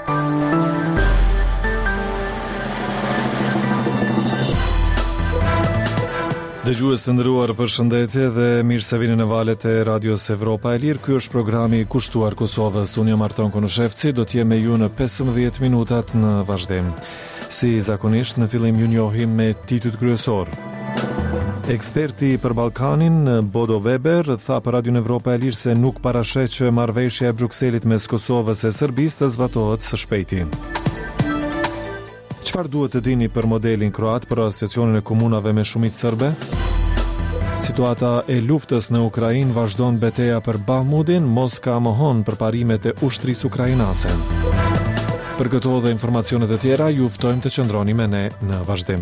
Dëgjues të nderuar, përshëndetje dhe mirë se vini në valët e Radios Evropa e Lirë. Ky është programi i kushtuar Kosovës. Unë jam Arton Konoshevci, do të jem me ju në 15 minutat në vazhdim. Si zakonisht, në fillim ju njohim me titujt kryesor. Eksperti për Ballkanin, Bodo Weber, tha për Radion Evropa e Lirë se nuk parasheh që marrëveshja e Brukselit mes Kosovës e Serbisë të zbatohet së shpejti. Çfarë duhet të dini për modelin kroat për asociacionin e komunave me shumicë serbe? Situata e luftës në Ukrainë vazhdon betejë për Bahmutin, Moska mohon përparimet e ushtrisë ukrainase. Për këto dhe informacione të tjera, ju ftojmë të qëndroni me ne në vazhdim.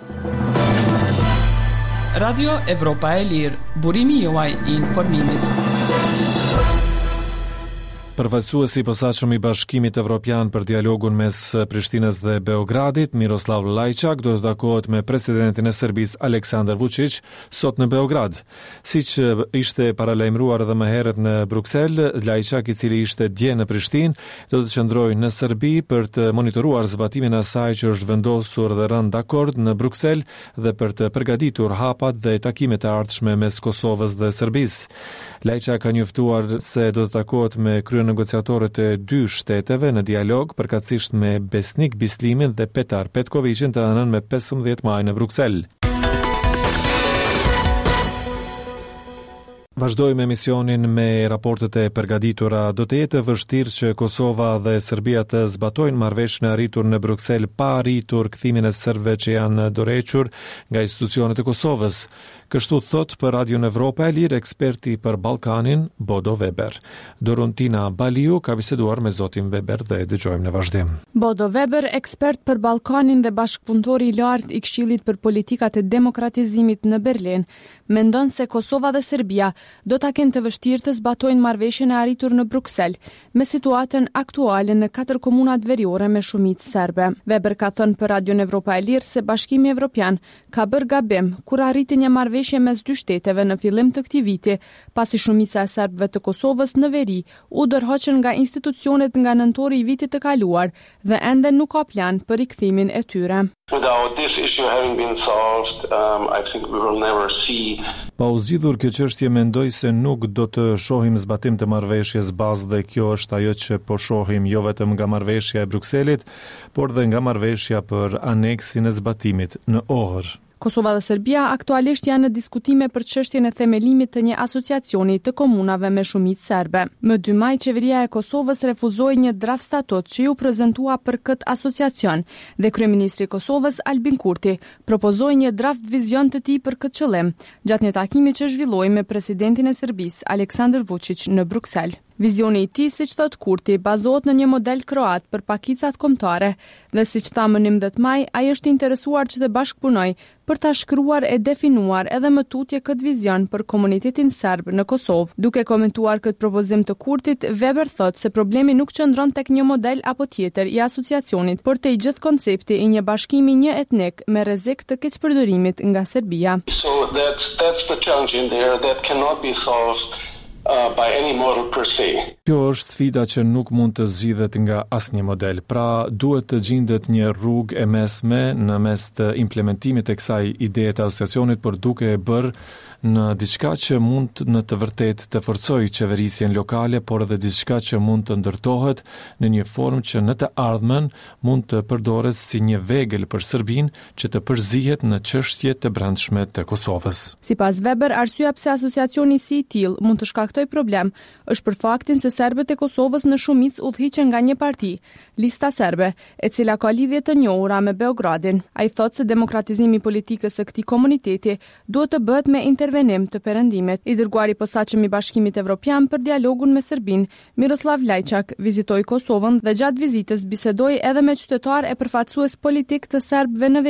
Radio Evropa e Lirë, burimi juaj i informimit. Përfaqësuesi i posaçëm i Bashkimit Evropian për dialogun mes Prishtinës dhe Beogradit, Miroslav Lajçak, do të takohet me presidentin e Serbisë Aleksandar Vučić sot në Beograd. Siç ishte paralajmëruar edhe më herët në Bruksel, Lajçak, i cili ishte dje në Prishtinë, do të qëndrojë në Serbi për të monitoruar zbatimin e asaj që është vendosur dhe rënë dakord në Bruksel dhe për të përgatitur hapat dhe takimet e ardhshme mes Kosovës dhe Serbisë. Lajçak ka njoftuar se do të takohet me negociatorët e dy shteteve në dialog, përkatësisht me Besnik Bislimin dhe Petar Petkovicin, të hënën me 15 maj në Bruksel. Vazhdojmë emisionin me raportet e përgatitura. Do të jetë vështirë që Kosova dhe Serbia të zbatojnë marrëveshjen e arritur në Bruksel pa arritur kthimin e serbëve që janë dorëhequr nga institucionet e Kosovës. Kështu thot për Radion Evropa e Lirë eksperti për Ballkanin, Bodo Weber. Dorontina Baliu ka biseduar me zotin Weber dhe dëgjojmë në vazhdim. Bodo Weber, ekspert për Ballkanin dhe bashkëpunëtori i lartë i Këshillit për politikat e demokratizimit në Berlin, mendon se Kosova dhe Serbia do ta kenë të vështirë të zbatojnë marrëveshjen e arritur në Bruksel me situatën aktuale në 4 komunat veriore me shumicë serbe. Weber ka thënë për Radion Evropa e Lirë se Bashkimi Evropian ka bërë gabim kur arriti një marrëveshje mes dy shteteve në fillim të këtij viti, pasi shumica e serbëve të Kosovës në veri u dorëhoqën nga institucionet nga nëntori i vitit të kaluar dhe ende nuk ka plan për rikthimin e tyre. Without this issue having been solved, I think we will never see. Pa u zgjidhur kjo çështje, mendoj se nuk do të shohim zbatim të marrëveshjes bazë dhe kjo është ajo që po shohim jo vetëm nga marrëveshja e Brukselit, por dhe nga marrëveshja për aneksin e zbatimit në Ohër. Kosova dhe Serbia aktualisht janë në diskutime për çështjen e themelimit të një asociacioni të komunave me shumicë serbe. Më 2 maj, qeveria e Kosovës refuzoi një draft statut që ju prezantua për këtë asociacion dhe kryeministri i Kosovës Albin Kurti propozoi një draft vizion të tij për këtë qëllim, gjatë një takimi që zhvilloi me presidentin e Serbisë Aleksandar Vučić në Bruksel. Vizioni i tij, siç thot Kurti, bazohet në një model kroat për pakicat kombëtare dhe siç tha më 19 maj, ai është interesuar që të bashkëpunojë për ta shkruar e definuar edhe më tutje këtë vizion për komunitetin serb në Kosovë. Duke komentuar këtë propozim të Kurtit, Weber thot se problemi nuk qëndron tek një model apo tjetër i asociacionit, por te i gjithë koncepti i një bashkimi një etnik me rrezik të keqpërdorimit nga Serbia. So that's the challenge in there that cannot be solved by any model per se. Kjo është sfida që nuk mund të zgjidhet nga asnjë model. Pra, duhet të gjendet një rrugë e mesme në mes të implementimit të kësaj ide të asociacionit, por duke e bërë në diçka që mund në të vërtet të forcojë qeverisjen lokale, por edhe diçka që mund të ndërtohet në një formë që në të ardhmen mund të përdoret si një vegël për Serbinë që të përzihet në çështje të brendshme të Kosovës. Sipas Weber, arsyeja pse asociacioni si i tillë mund të shkaktoj problem është për faktin se serbët e Kosovës në shumicë udhhiqen nga një parti, Lista Serbe, e cila ka lidhje të njohura me Beogradin. Ai thotë se demokratizimi i politikës së këtij komuniteti duhet të bëhet me intervenim të perëndimit. I dërguari posaçëm i Bashkimit Evropian për dialogun me Serbinë, Miroslav Lajçak, vizitoi Kosovën dhe gjatë vizitës bisedoi edhe me qytetar e përfaqësues politik të serbëve në veri.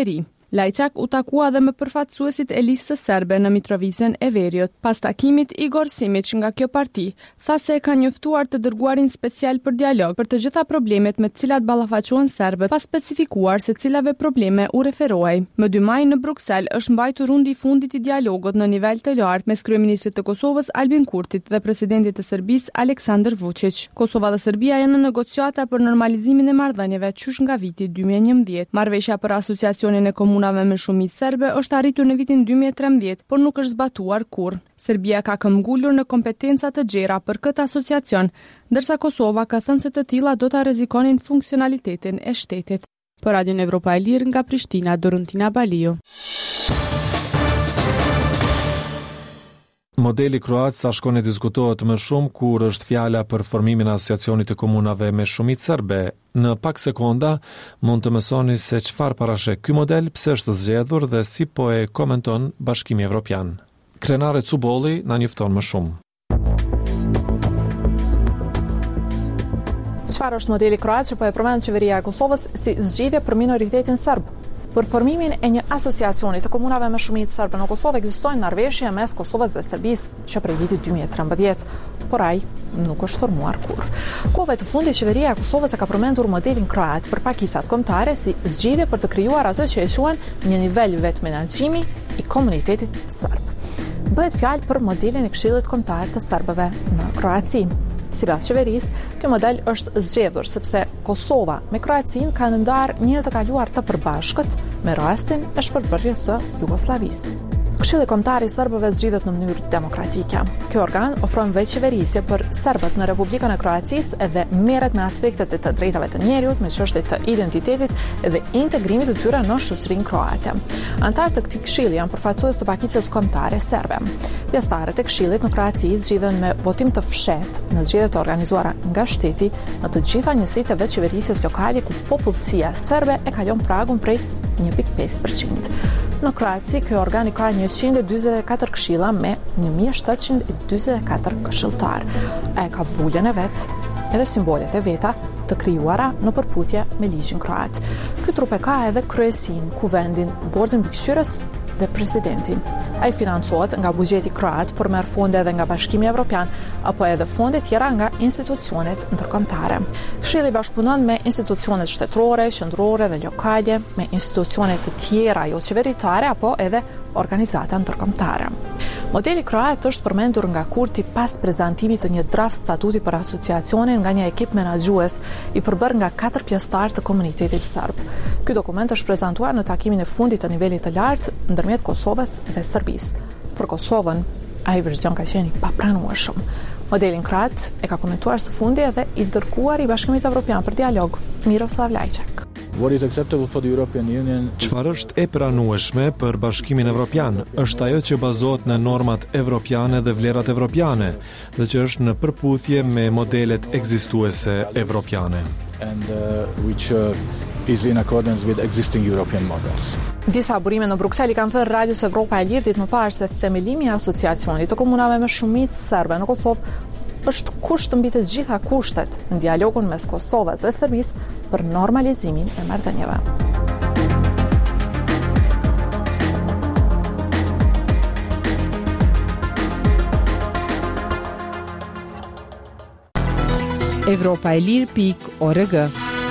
Lajçak u takua dhe me përfaqësuesit e listës serbe në Mitrovicën e Veriut. Pas takimit, Igor Simic nga kjo parti tha se e ka njoftuar të dërguarin special për dialog për të gjitha problemet me të cilat ballafaqohen serbët, pa specifikuar se cilave probleme u referohej. Më 2 maj në Bruksel është mbajtur rundi i fundit i dialogut në nivel të lartë mes kryeministrit të Kosovës Albin Kurtit dhe presidentit të Serbisë Aleksandar Vučić. Kosova dhe Serbia janë në negociata për normalizimin e marrëdhënieve qysh nga viti 2011. Marrëveshja për asociacionin e komunave me shumicë serbe është arritur në vitin 2013, por nuk është zbatuar kurrë. Serbia ka këmbgulur në kompetenca të gjera për këtë asociacion, ndërsa Kosova ka thënë se të tilla do ta rrezikonin funksionalitetin e shtetit. Për Radion Evropa e Lirë nga Prishtina, Dorontina Baliu. Modeli kroat sa shkon e diskutohet më shumë kur është fjala për formimin e asociacionit të komunave me shumicë serbe. Në pak sekonda mund të mësoni se çfarë parashek ky model, pse është zgjedhur dhe si po e komenton Bashkimi Evropian. Krenare Cubolli na njofton më shumë. Çfarë është modeli kroat që po e përmend qeveria e Kosovës si zgjedhje për minoritetin serb? Për formimin e një asociacioni të komunave me shumicë serbe në Kosovë ekzistojnë marrëveshje mes Kosovës dhe Serbisë që prej vitit 2013, por ai nuk është formuar kurrë. Kohëve të fundit qeveria e Kosovës ka përmendur modelin kroat për pakisat kombëtare si zgjedhje për të krijuar atë që e quhen një nivel vetë menaxhimi i komunitetit serb. Bëhet fjalë për modelin e Këshillit Kombëtar të Serbëve në Kroaci. Sipas qeverisë, ky model është zgjedhur sepse Kosova me Kroacinë kanë ndarë një të kaluar të përbashkët me rastin e shpërbërjes së Jugosllavisë. Këshilli Kombëtar i serbëve zgjidhet në mënyrë demokratike. Ky organ ofron veçëverisje për serbët në Republikën e Kroacisë edhe merret me aspektet e të drejtave të njerëzit, me çështjet të identitetit dhe integrimit të tyre në shoqërinë kroate. Antarët të këtij këshilli janë përfaqësues të pakicës kombëtare serbe. Pjesëtarët e këshillit në Kroaci zgjidhen me votim të fshehtë në zgjedhje të organizuara nga shteti në të gjitha njësitë e veçëverisjes lokale ku popullsia serbe e kalon pragun prej 1.5%. Në Kroaci, ky organ ka 144 këshilla me 1744 këshilltar. Ai ka vullën e vet edhe simbolet e veta të krijuara në përputhje me ligjin kroat. Ky trup e ka edhe kryesinë, kuvendin, bordin mbikëqyrës dhe presidentin. Ai financohet nga buxheti kroat, por merr fonde edhe nga Bashkimi Evropian apo edhe fonde tjera nga institucionet ndërkombëtare. Këshilli bashkëpunon me institucionet shtetërore, qendrore dhe lokale, me institucione të tjera jo qeveritare apo edhe organizata ndërkombëtare. Modeli kroat është përmendur nga Kurti pas prezantimit të një draft statuti për asociacionin nga një ekip menaxhues i përbërë nga 4 pjesëtar të komunitetit serb. Ky dokument është prezantuar në takimin e fundit të nivelit të lartë ndërmjet Kosovës dhe Serbisë. Për Kosovën, ai version ka qenë i papranueshëm. Modelin kroat e ka komentuar së fundi edhe i dërguar i Bashkimit Evropian për dialog, Miroslav Lajčak. Çfarë është e pranueshme për Bashkimin Evropian është ajo që bazohet në normat evropiane dhe vlerat evropiane dhe që është në përputhje me modelet ekzistuese evropiane. Is in accordance with existing European models. Disa burime në Bruksel i kanë thënë Radios Evropa e Lirë ditë më parë se themelimi i asociacionit të komunave me shumicë serbe në Kosovë është kusht mbi të gjitha kushtet në dialogun mes Kosovës dhe Serbisë për normalizimin e marrëdhënieve. Evropaelir.org.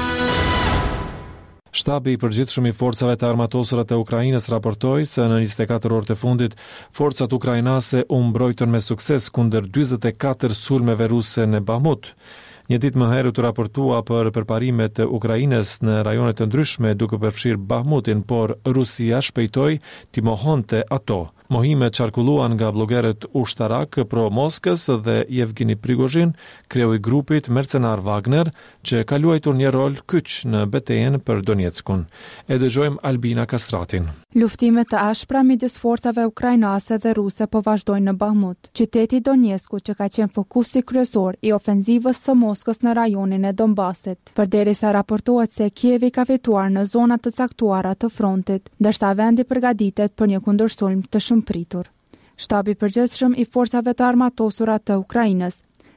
Shtabi i përgjithshëm i forcave të armatosura të Ukrainës raportoi se në 24 orë të fundit forcat ukrainase u mbrojtën me sukses kundër 44 sulmeve ruse në Bahmut. Një ditë më herët u raportua për përparimet e Ukrainës në rajone të ndryshme duke përfshirë Bahmutin, por Rusia shpejtoi t'i mohonte ato. Mohimet qarkulluan nga blogerët ushtarak pro Moskës dhe Yevgeni Prigozhin, kreu i grupit mercenar Wagner, që ka luajtur një rol kyç në betejën për Donetskun. E dëgjojmë Albina Kastratin. Luftimet të ashpra midis forcave ukrainase dhe ruse po vazhdojnë në Bahmut. Qyteti Donetsku që ka qenë fokusi kryesor i ofenzivës së Moskës në rajonin e Donbasit, përderisa raportohet se Kievi ka fituar në zona të caktuara të frontit, ndërsa vendi përgatitet për një kundërsulm të shumëpritur. Shtabi i përgjithshëm i forcave të armatosura të Ukrainës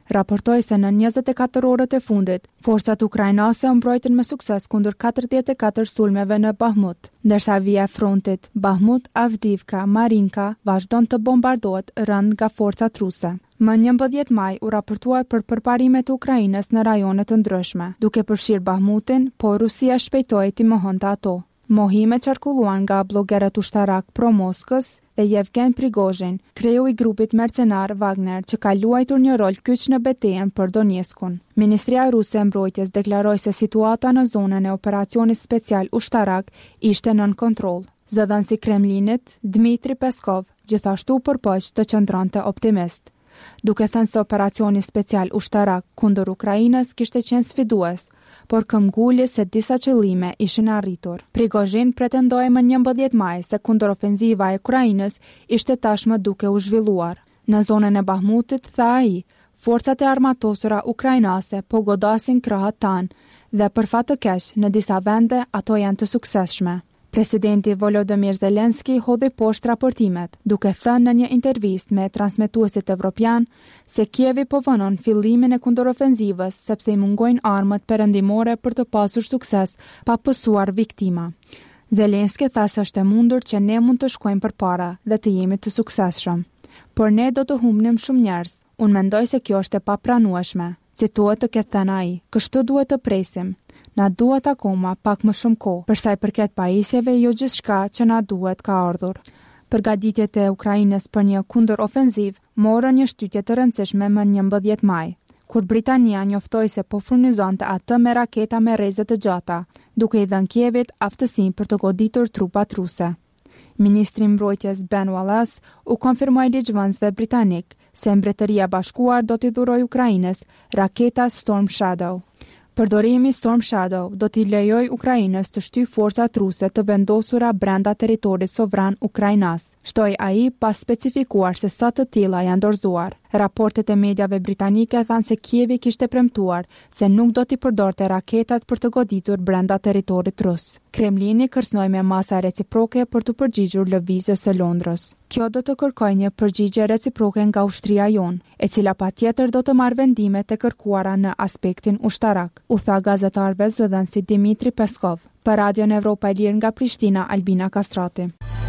raportoi se në 24 orët e fundit, forcat ukrainase mbrojtën me sukses kundër 44 sulmeve në Bahmut, ndërsa vija e frontit Bahmut, Avdivka, Marinka vazhdon të bombardohet rënd nga forcat ruse. Më 11 maj u raportua për përparimet e Ukrainës në rajone të ndryshme, duke përfshirë Bahmutin, po Rusia shpejtoi të mohonte ato. Mohime qarkulluan nga blogerët ushtarak pro-Moskës dhe Yevgen Prigozhin, kreu i grupit mercenar Wagner që ka luajtur një rol kyç në betejën për Donetskun. Ministria ruse e mbrojtjes deklaroi se situata në zonën e operacionit special ushtarak ishte nën kontroll. Zëdhënësi i Kremlinit, Dmitri Peskov, gjithashtu përpoq të qëndronte optimist, duke thënë se operacioni special ushtarak kundër Ukrainës kishte qenë sfidues, por këmbgulli se disa qëllime ishin arritur. Prigozhin pretendoi më 11 maj se kundërofenziva e Ukrainës ishte tashmë duke u zhvilluar. Në zonën e Bahmutit, tha ai, forcat e armatosura ukrainase po godasin krahët tanë dhe për fat të keq në disa vende ato janë të suksesshme. Presidenti Volodymyr Zelenski hodhi poshtë raportimet, duke thënë në një intervistë me transmetuesit evropian se Kievi po vonon fillimin e kundërofenzivës sepse i mungojnë armët perëndimore për të pasur sukses pa pësuar viktima. Zelenski tha se është e mundur që ne mund të shkojmë përpara dhe të jemi të suksesshëm. Por ne do të humbnim shumë njerëz. Unë mendoj se kjo është e papranueshme. Cituat të ketë thënë ai, kështu duhet të presim. Na duhet akoma pak më shumë kohë, për sa i përket pajisjeve jo gjithçka që na duhet ka ardhur. Përgatitjet e Ukrainës për një kundërofenziv morën një shtytje të rëndësishme më 11 maj, kur Britania njoftoi se po furnizonte atë me raketa me rrezë të gjata, duke i dhënë Kievit aftësinë për të goditur trupat ruse. Ministri i Mbrojtjes Ben Wallace u konfirmoi ligjvënësve britanik se Mbretëria e Bashkuar do t'i dhurojë Ukrainës raketa Storm Shadow. Përdorimi Storm Shadow do t'i lejoj Ukrainës të shtyjë forcat ruse të vendosura brenda territorit sovran ukrainas, shtoi ai pas specifikuar se sa të tilla janë dorëzuar. Raportet e mediave britanike thanë se Kievi kishte premtuar se nuk do t'i përdorte raketat për të goditur brenda territorit rus. Kremlini kërcënoi me masa reciproke për të përgjigjur lëvizjes së Londrës. Kjo do të kërkojë një përgjigje reciproke nga ushtria jon, e cila patjetër do të marrë vendimet e kërkuara në aspektin ushtarak, u tha gazetarëve zëdhënësi Dmitri Peskov. Për Radion Evropa e Lirë nga Prishtina, Albina Kastrati.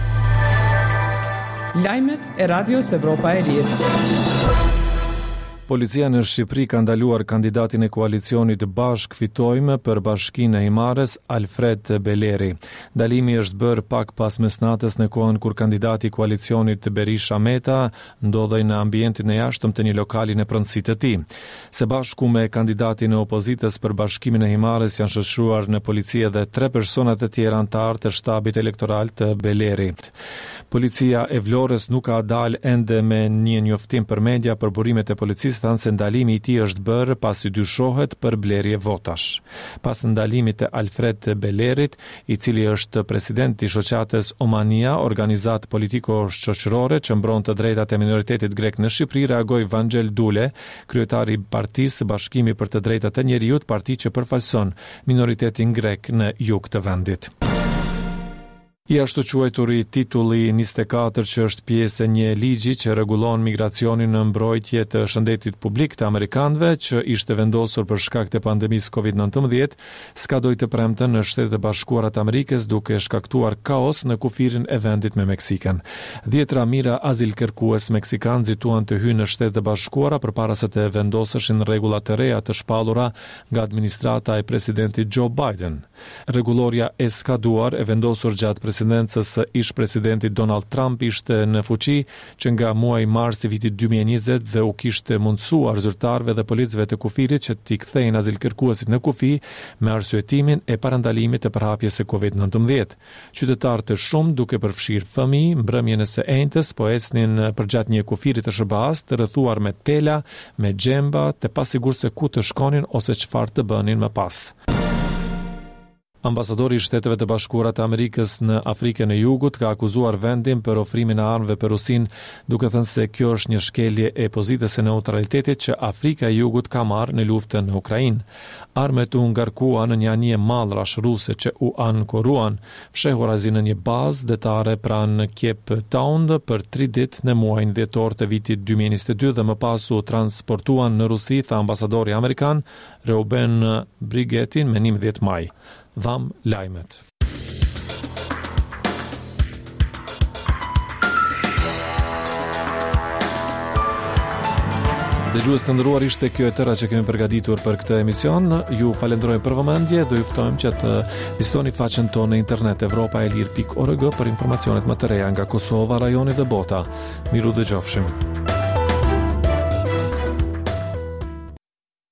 Lajmet e Radios Evropa e Lirë. Policia në Shqipëri ka ndaluar kandidatin e koalicionit Bashk Fitojmë për Bashkinë e Himarës, Alfred Beleri. Ndalimi është bërë pak pas mesnatës në kohën kur kandidati i koalicionit Berisha Meta ndodhej në ambientin e jashtëm të një lokali në pronësitë të tij. Së bashku me kandidatin e opozitës për Bashkimin e Himarës janë shoqëruar në polici edhe 3 persona të tjerë anëtar të shtabit elektoral të Belerit. Policia e Vlorës nuk ka dalë ende me një njoftim për media për burimet e policisë, thanë se ndalimi i tij është bërë pasi dyshohet për blerje votash. Pas ndalimit të Alfred Belerit, i cili është presidenti i shoqatës Omania, organizatë politiko-shoqërore që mbron të drejtat e minoritetit grek në Shqipëri, reagoi Vangel Dule, kryetari i Partisë Bashkimi për të Drejtat e Njerëzit, parti që përfaqëson minoritetin grek në jug të vendit. I ashtu quajturi titulli 24 që është pjesë e një ligji që rregullon migracionin në mbrojtje të shëndetit publik të amerikanëve që ishte vendosur për shkak të pandemisë COVID-19, skadoi të premten në Shtetet e Bashkuara të Amerikës duke shkaktuar kaos në kufirin e vendit me Meksikën. 10 mijëra azilkërkues meksikan zituan të hyjnë në Shtetet e Bashkuara përpara se të vendoseshin rregulla të reja të shpallura nga administrata e presidentit Joe Biden. Rregulloria e skaduar e vendosur gjatë presidencës së ish-presidentit Donald Trump ishte në fuqi që nga muaji mars i vitit 2020 dhe u kishte mundësuar zyrtarëve dhe policëve të kufirit që t'i kthejnë azilkërkuesit në kufi me arsyetimin e parandalimit të përhapjes së COVID-19. Qytetarë të shumë, duke përfshirë fëmijë, mbrëmjen e së enjtës po ecnin përgjatë një kufiri të SBA-s të rrethuar me tela, me xhemba, të pasigurt se ku të shkonin ose çfarë të bënin më pas. Ambasadori i Shteteve të Bashkuara të Amerikës në Afrikën e Jugut ka akuzuar vendin për ofrimin e armëve për Rusin, duke thënë se kjo është një shkelje e pozitës së neutralitetit që Afrika e Jugut ka marrë në luftën në Ukrainë. Armët u ngarkuan në një anije mallrash ruse që u ankoruan, fshehur azi në një bazë detare pranë Cape Town për 3 ditë në muajin dhjetor të vitit 2022 dhe më pas u transportuan në Rusi, tha ambasadori amerikan Reuben Brigetin me 11 maj. Dham lajmet. Dëgjues të nderuar, ishte kjo e tëra që kemi përgatitur për këtë emision. Ju falenderoj për vëmendje dhe ju ftojmë që të vizitoni faqen tonë në internet evropaelir.org për informacionet më të reja nga Kosova, rajoni dhe bota. Miru dëgjofshim.